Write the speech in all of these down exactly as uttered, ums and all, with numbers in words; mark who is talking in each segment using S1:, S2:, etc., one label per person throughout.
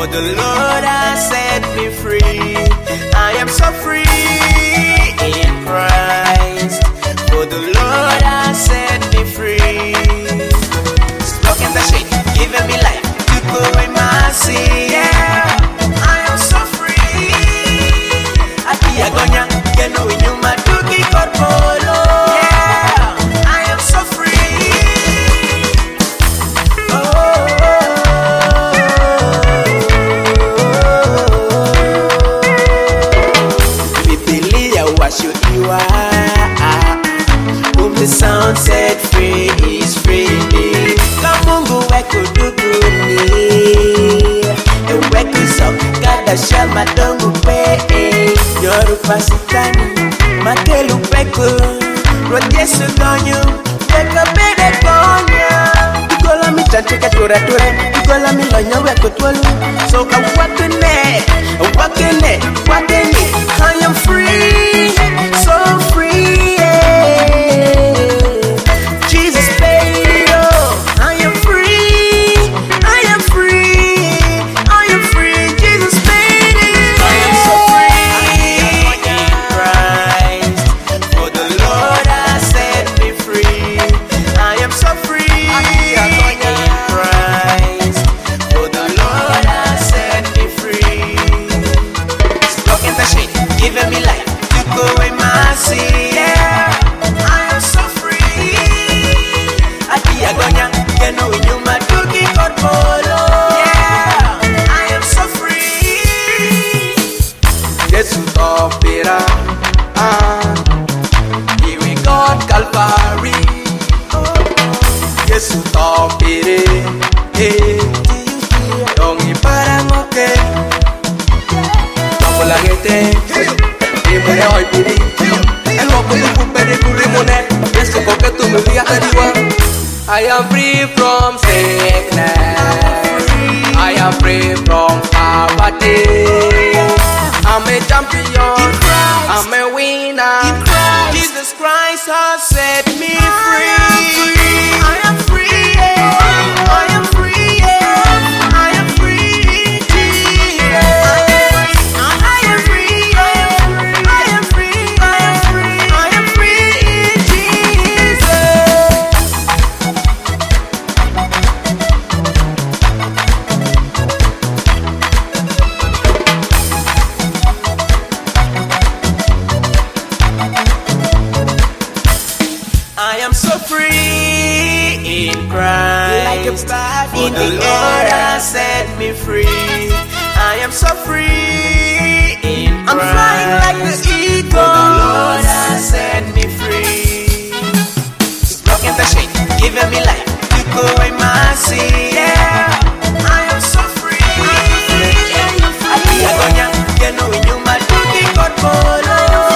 S1: the Lord has set me free. I am so free in Christ. For the Lord has set me free. Broken the shade, giving me life to go in mercy. Yeah, I am so free. Ati agonya, keno inyuma tuki korpolo. Yeah, I am so free. Oh, Bibilia washo iwa. Whom the sound set free is free. Kamungu weko duguni. Eweko sok kada shal madongu pe. Yoru pasitani makelu peko. Rojesu donyu weko bede konya. Tugola mi chanchika tura tura. Tugola mi lonyo weko tuolu. So ka wakene, wakene, wakene. I am free, so free. Jesus paid it all. I am free. I am free. I am free. Jesus paid it. I am so free in Christ. For the Lord has set me free. I am so free in Christ. For the Lord has set me free. Broken the shade, giving me life to go in mercy. Yeah, I am so free. Ati agonya, keno inyuma tuki korpolo. Yeah, I am so free. Jesus opera, ah, here we got Calvary. Jesus opere, eh, dongi parangoke, dongo langete, imune hoy pidi, el moco tu pupere kurimune, yes to poke tu me via tariwa. I am free from sickness. I am free from poverty. I'm a champion. I'm a winner. Jesus Christ has set me free. I am free. I am free. I am free. I am free. I am free. I am free. I am free. Jesus. I am so free in Christ. Like a bat in the Lord has set me free. I am so free in Christ. I'm flying like the eagle. For the Lord has set me free. He's broken the shade, giving me life to go in mercy. Yeah, I am so free. Ati agonya, keno inyuma tuki korpolo.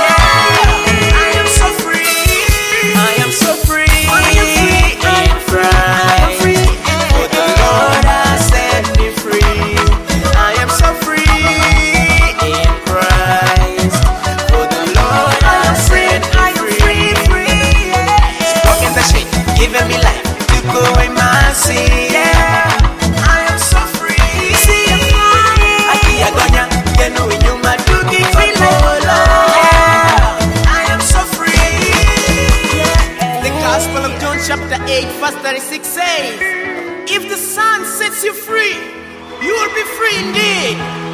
S1: Giving me life to go in mercy. Yeah, I am so free. See, I'm flying. Ati agonya, keno inyuma tuki korpolo. Yeah, I am so free. The Gospel of John chapter eight verse thirty-six says, if the Son sets you free, you will be free indeed.